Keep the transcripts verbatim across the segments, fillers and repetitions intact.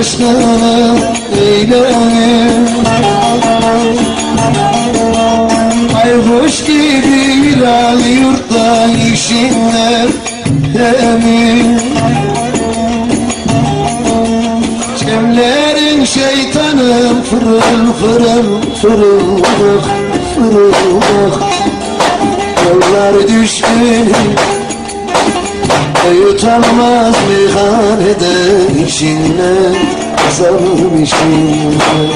aşkını eylerim. Aykuş gibi hilal yurtta işinler emin. Cemlerin şeytanım fırıl fırıl fırıldak fırıldak. Yollar düşkün yutanmaz meyhanede işinle azalım işinle.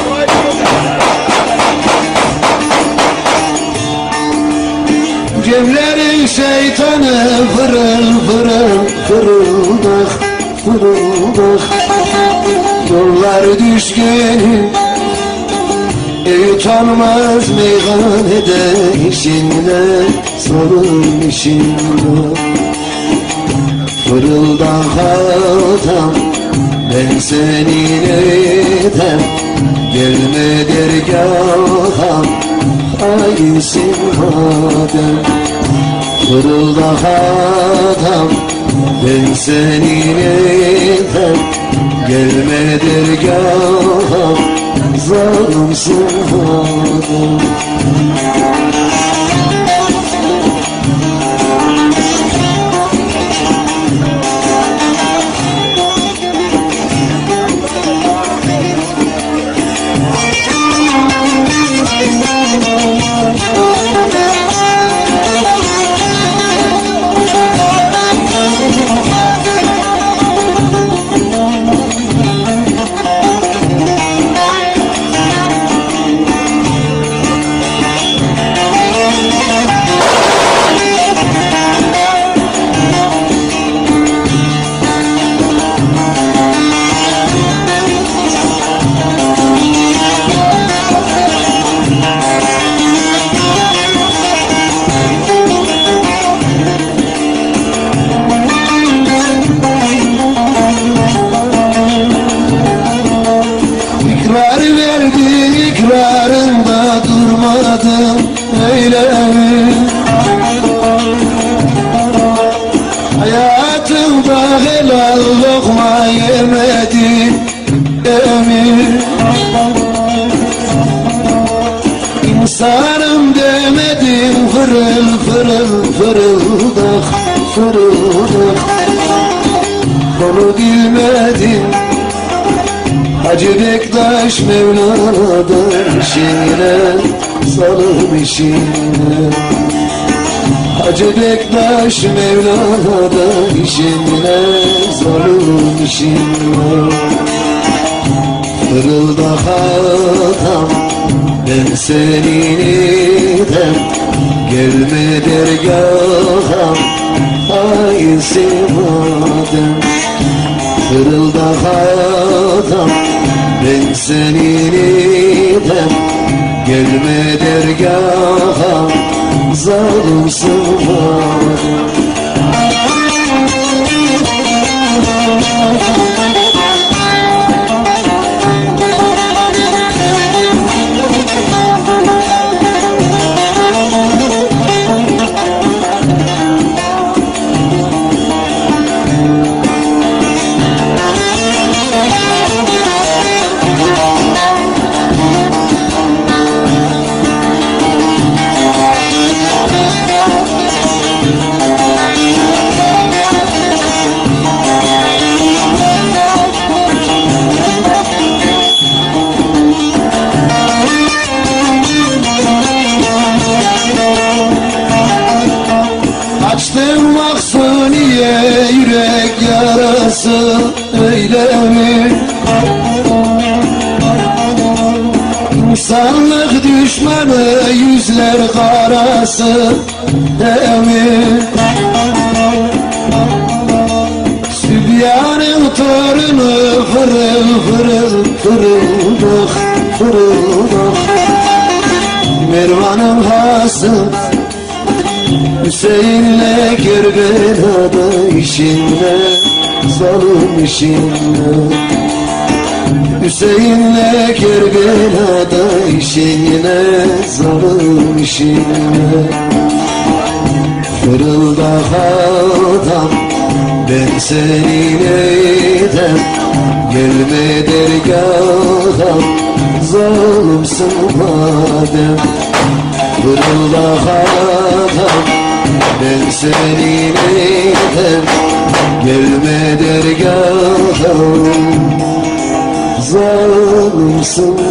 Cemlerin şeytanı fırıl fırıl fırıldak fırıldak. Yollar düşkün yutanmaz meyhanede işinle salım işinle. Fırıldak adam ben senin edem. Gelme dergaha hainsin madem. Fırıldak adam ben senin edem. Gelme dergaha zalimsin madem. İkrarında durmadım eylerim. Hayatımda helal lokma yemedim emin. İnsanım demedim fırıl fırıl fırıldak fırıldak. Onu bilmedim Hacı Bektaş Mevlana'dan işine salım işine. Hacı Bektaş Mevlana'dan işine salım işine. Fırıldak adam ben senin idem. Gelme dergaha hainsin madem. Fırıldak adam ben senin idem. Gelme dergaha zalimsin madem. Açtım Maksuniye yürek yarası eylemi. İnsanlık düşmanı yüzler karası emin. Sübyanın torunu fırıl fırıl fırıldak fırıldak. Mervan'ın hası Hüseyin'le Kerbela'da işinle zalim işinle. Hüseyin'le Kerbela'da işinle zalim işinle. Fırıldak adam Ben senin eydem, gelme dergaha, zalimsin madem. Fırıldak adam, ben senin eydem, gelme dergaha, zalimsin